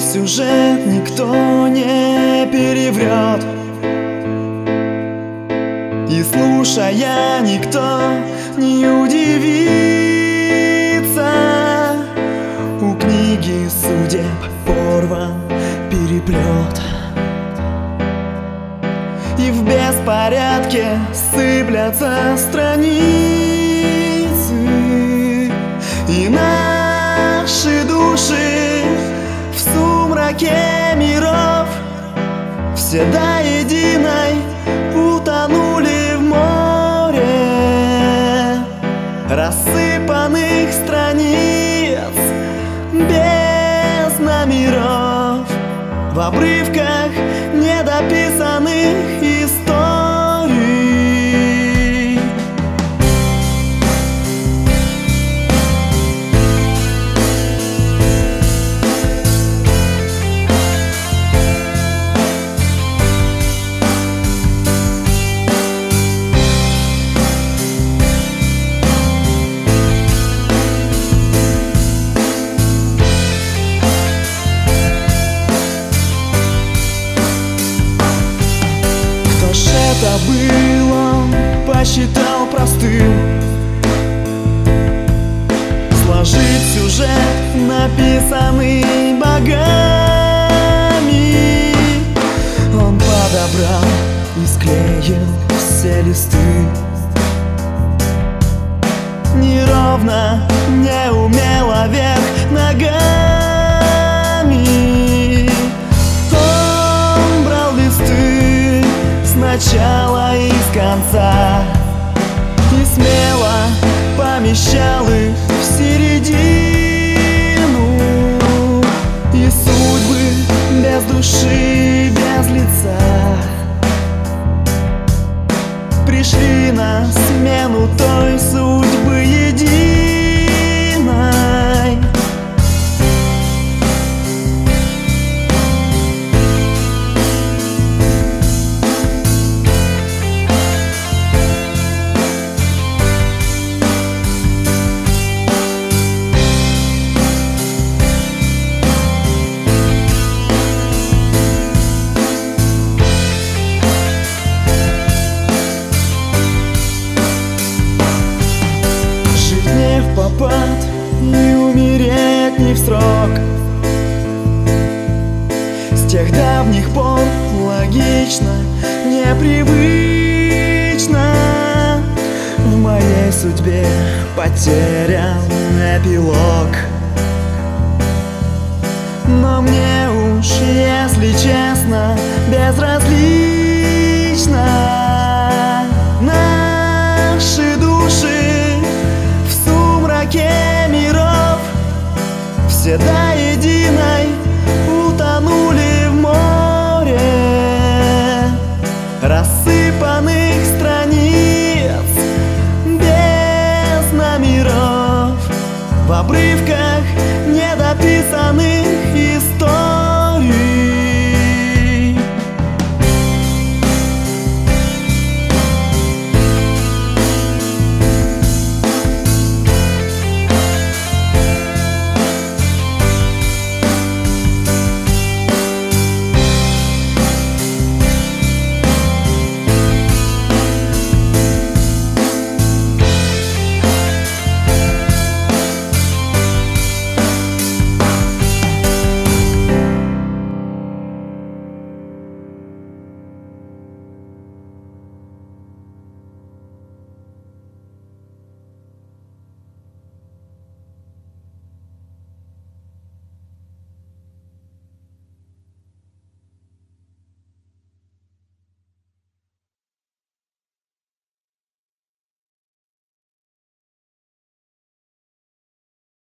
сюжет никто не переврет, и слушая никто не удивится. У книги судеб порван переплет, и в беспорядке сыплятся страницы, и наши души в сумраке миров все до единой утонули в море рассыпанных страниц, без номеров, в обрывках недописанных историй. Это был, он посчитал простым сложить сюжет, написанный богами. Он подобрал и склеил все листы, неровно, неумело вверх ногами. Он брал листы сначала и с конца, и смело помещал их в середину, и судьбы без души, без лица пришли на смену той судьбы единой. Попад и умереть не в срок. С тех давних пор логично, непривычно в моей судьбе потерян эпилог. Но мне уж, если честно, безразлично. Наши души в сумраке миров все до единой утонули в море рассыпанных страниц, без номеров, в обрывках